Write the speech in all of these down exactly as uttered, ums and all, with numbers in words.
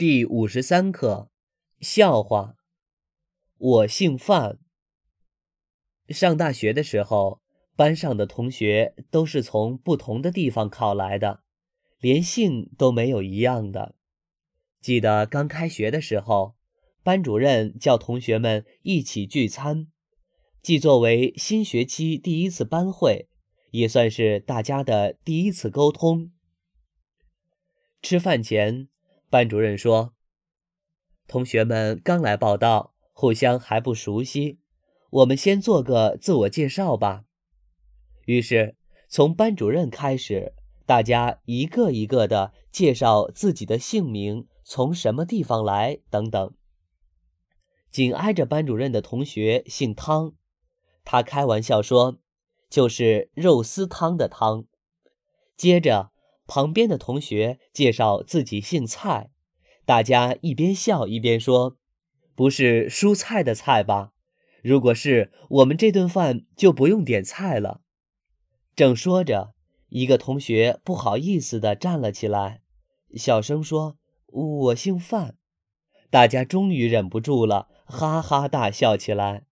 第五十三课，笑话。我姓范。上大学的时候，班上的同学都是从不同的地方考来的，连姓都没有一样的。记得刚开学的时候，班主任叫同学们一起聚餐，既作为新学期第一次班会，也算是大家的第一次沟通。吃饭前，班主任说，同学们刚来报到，互相还不熟悉，我们先做个自我介绍吧。于是从班主任开始，大家一个一个地介绍自己的姓名，从什么地方来等等。紧挨着班主任的同学姓汤，他开玩笑说，就是肉丝汤的汤。接着旁边的同学介绍自己姓蔡，大家一边笑一边说，不是蔬菜的菜吧？如果是，我们这顿饭就不用点菜了。正说着，一个同学不好意思地站了起来，小声说，我姓范。大家终于忍不住了，哈哈大笑起来。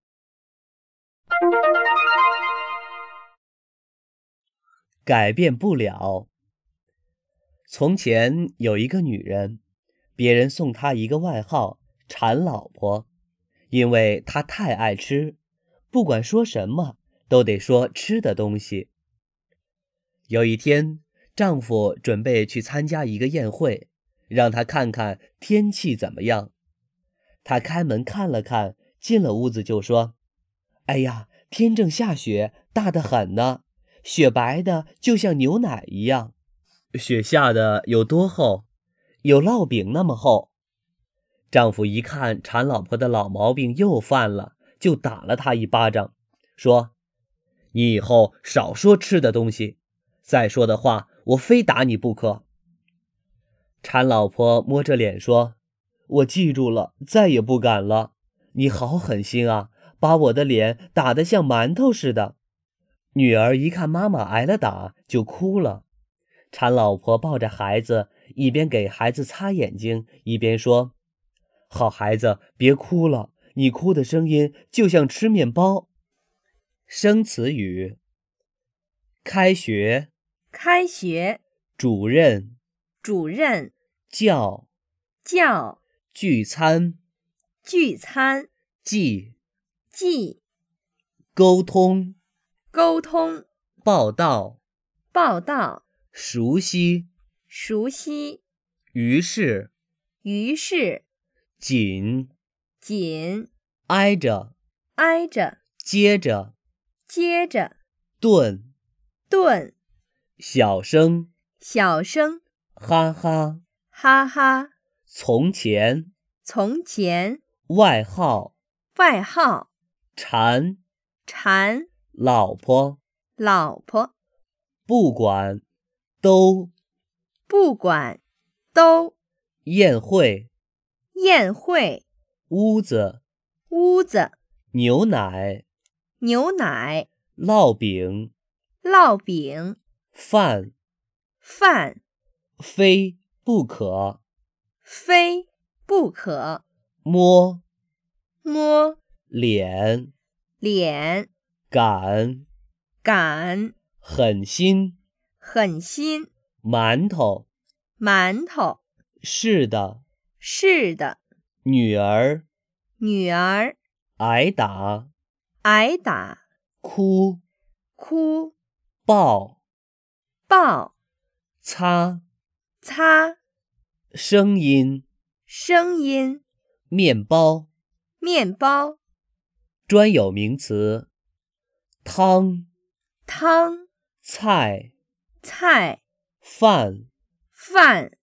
改变不了。从前有一个女人，别人送她一个外号，馋老婆，因为她太爱吃，不管说什么都得说吃的东西。有一天，丈夫准备去参加一个宴会，让她看看天气怎么样。她开门看了看，进了屋子就说，哎呀，天正下雪，大得很呢，雪白的就像牛奶一样。雪下的有多厚？有烙饼那么厚。丈夫一看馋老婆的老毛病又犯了，就打了她一巴掌，说，你以后少说吃的东西，再说的话我非打你不可。馋老婆摸着脸说，我记住了，再也不敢了。你好狠心啊，把我的脸打得像馒头似的。女儿一看妈妈挨了打，就哭了。馋老婆抱着孩子，一边给孩子擦眼睛，一边说，好孩子，别哭了，你哭的声音就像吃面包。生词语：开学、 开学、 主任、 主任、 叫、 叫、 聚餐、 聚餐、 记、 记、 沟通、 沟通、 报道、 报道、 熟悉、 熟悉、 于是、 于是、 紧、 紧、 挨着、 挨着、 接着、 接着、 顿、 顿、 小声、 小声、 哈哈、 哈哈、 从前、 从前、 外号、 外号、 馋、 馋、 老婆、 老婆、 不管、都、 不管、都、 宴会、 宴会、 屋子、 屋子、 牛奶、 牛奶、 烙饼、 烙饼、 饭、 饭、 非不可、 非不可、 摸、 摸、 脸、 脸、 赶、 赶、 狠心、 狠心、 馒头、 馒头、 是的、 是的、 女儿、 女儿、 挨打、 挨打、 哭、 哭、 抱、 抱、 擦、 擦、 声音、 声音、 面包。 面包、 专有名词：汤、 汤、 菜、 菜、 饭。 饭。